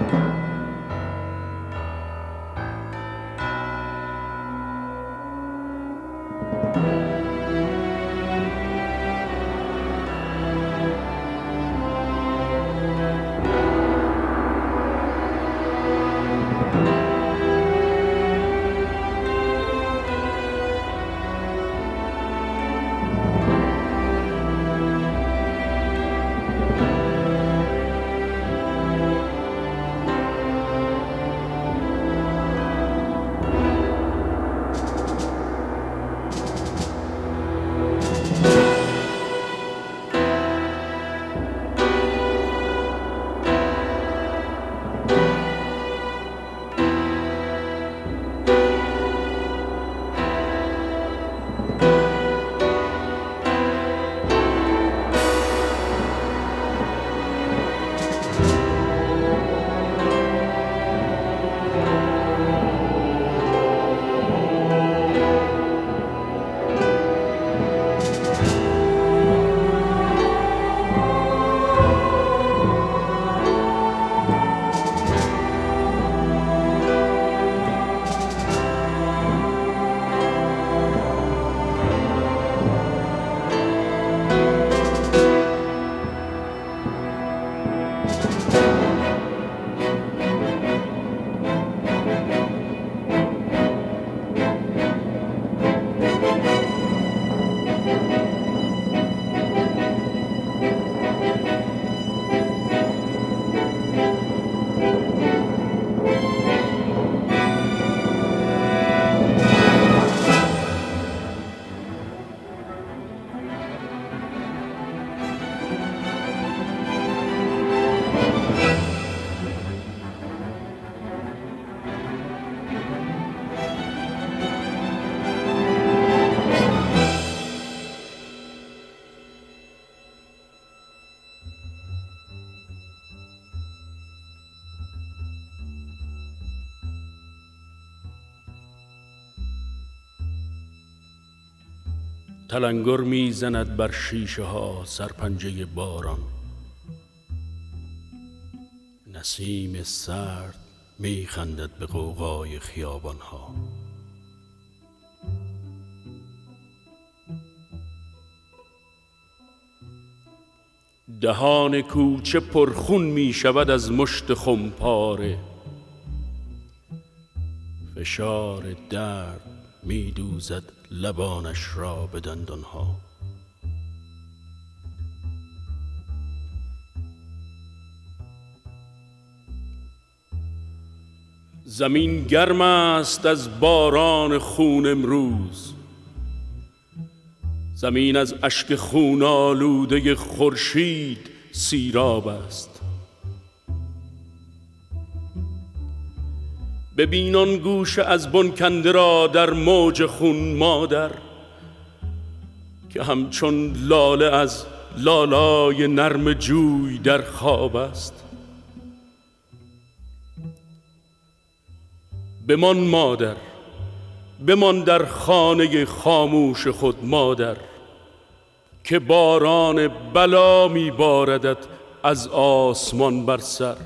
تلنگر میزند بر شیشه ها سرپنجه باران، نسیم سرد میخندد به غوغای خیابان ها. دهان کوچه پرخون می شود از مشت خمپاره، فشار درد می دوزد لبانش را به دندان ها. زمین گرم است از باران خون امروز، زمین از اشک خون آلوده خورشید سیراب است. ببین آن گوشه از بن کنده را در موج خون مادر، که همچون لاله از لالای نرم جوی در خواب است. بمان مادر، بمان در خانه خاموش خود مادر، که باران بلا می باردت از آسمان بر سر.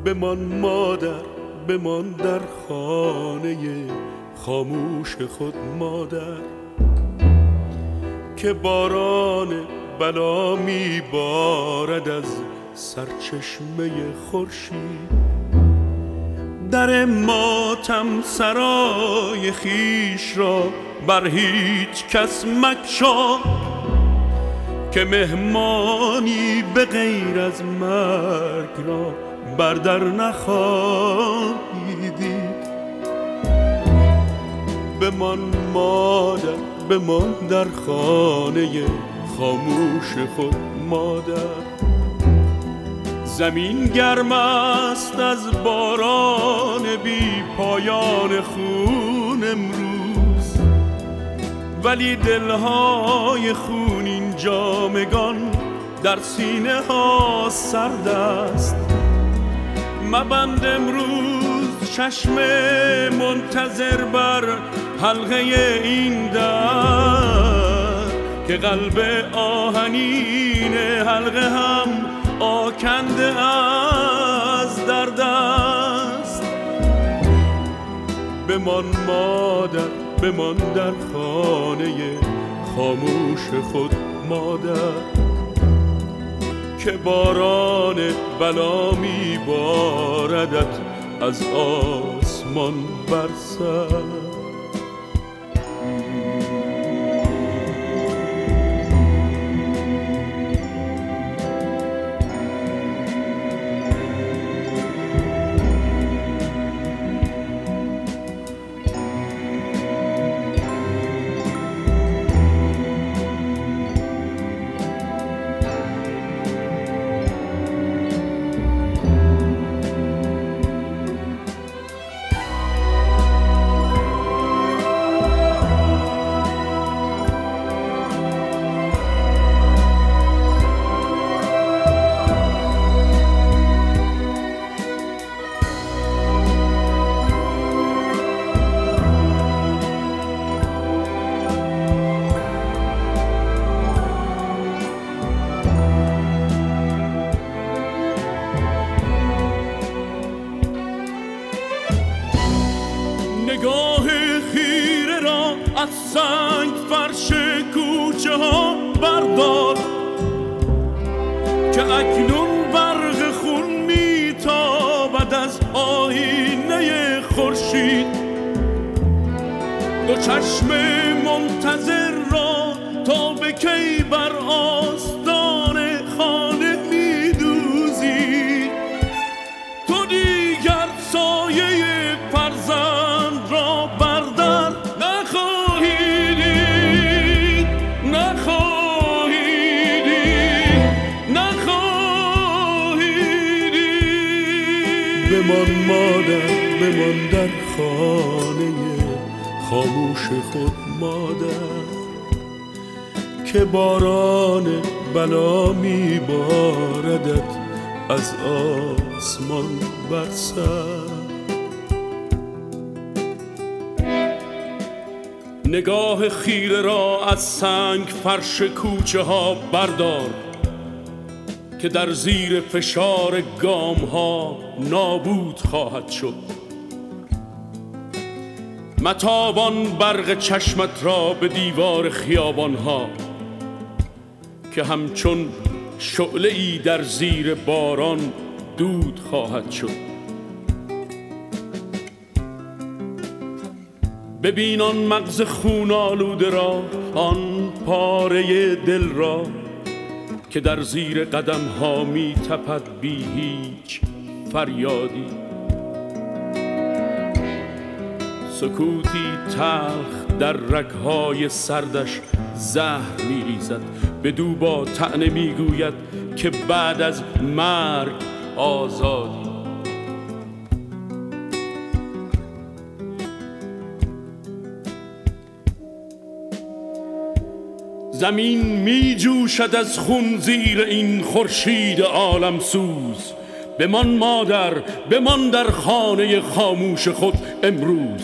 بمان مادر، بمان در خانه خاموش خود مادر، که باران بلا می بارد از سرچشمه خورشید. در ماتم سرای خیش را بر هیچ کس مگشا، که مهمانی به غیر از مرگ را بر در نخواهی دید. بمان مادر، بمان در خانه خاموش خود مادر. زمین گرم است از باران بی پایان خون امروز، ولی دلهای خونین جامگان در سینه ها سرد است. مبند امروز چشم منتظر بر حلقه این در، که قلب آهنین حلقه هم آکنده از درد است. بمان مادر، بمان در خانه خاموش خود مادر، که باران بلا می باردت از آسمان بر سر. نگاه خیره را از سنگ فرش کوچه ها بردار، که اکنون برق خون میتابد از آینه خورشید. دو چشم منتظر را تا به کی بر آستان خانه میدوزی. تو دیگر سایه فرزند را بردر نخواهی دید، نخواهی دید، نخواهی دید. بمان مادر، بمان در خانه خاموش خود مادر، که باران بلا می باردت از آسمان بر سر. نگاه خیره را از سنگ فرش کوچه ها بردار، که در زیر فشار گام ها نابود خواهد شد. متابان برق چشمت را به دیوار خیابان ها، که همچون شعله ای در زیر باران دود خواهد شد. ببین آن مغز خون آلوده را، آن پاره دل را، که در زیر قدم ها می تپد بی هیچ فریادی. سکوتی تلخ در رگهای سردش زهر می ریزد، بدو با طعنه می گوید که بعد از مرگ آزادی. زمین می جوشد از خون زیر این خورشید عالم سوز. بمان مادر، بمان در خانه خاموش خود امروز.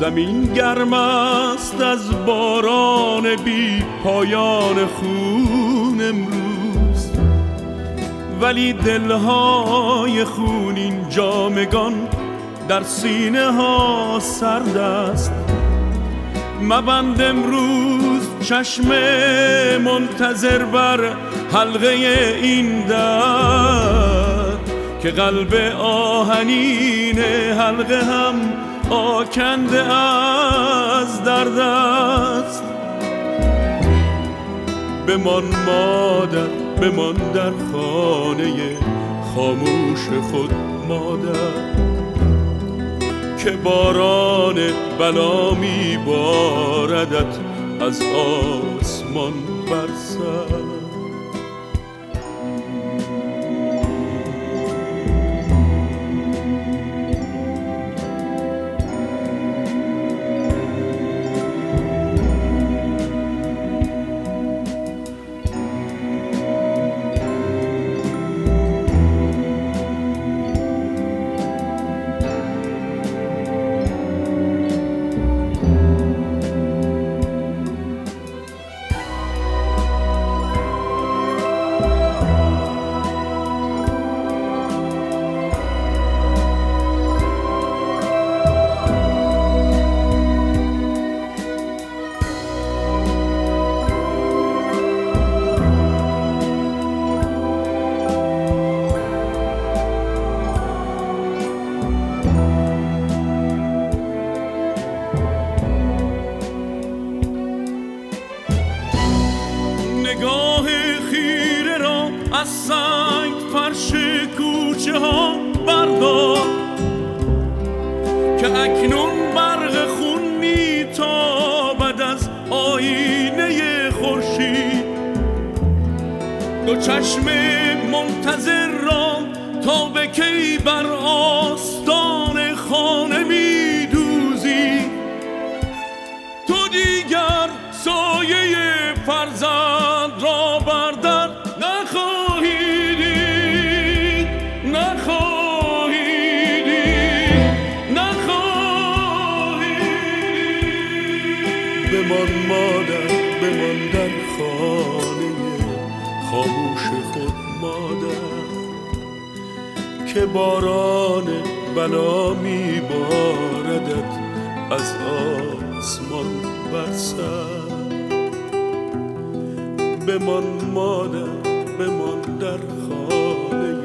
زمین گرم است از باران بی پایان خون امروز، ولی دلهای خونین جامگان در سینه ها سرد است. مبند امروز چشم منتظر بر حلقه این در، که قلب آهنین حلقه هم آکنده از درد است. بمان مادر، بمان در خانه خاموش خود مادر، که باران بلا می باردت از آسمان بر سر. نگاه خیره را از سنگ فرش کوچه ها بردار، که اکنون برق خون میتابد از آینه خورشید. دو چشم منتظر را تا به کی بر آستان خانه میدوزی؟ تو دیگر سایه فرزند را بر در نخواهی دید، نخواهی دید، نخواهی دید. بمان مادر، بمان در خانه خاموش خود مادر، که باران بلا می باردت از آسمان بر سر. بمان مادر، بمان در خانه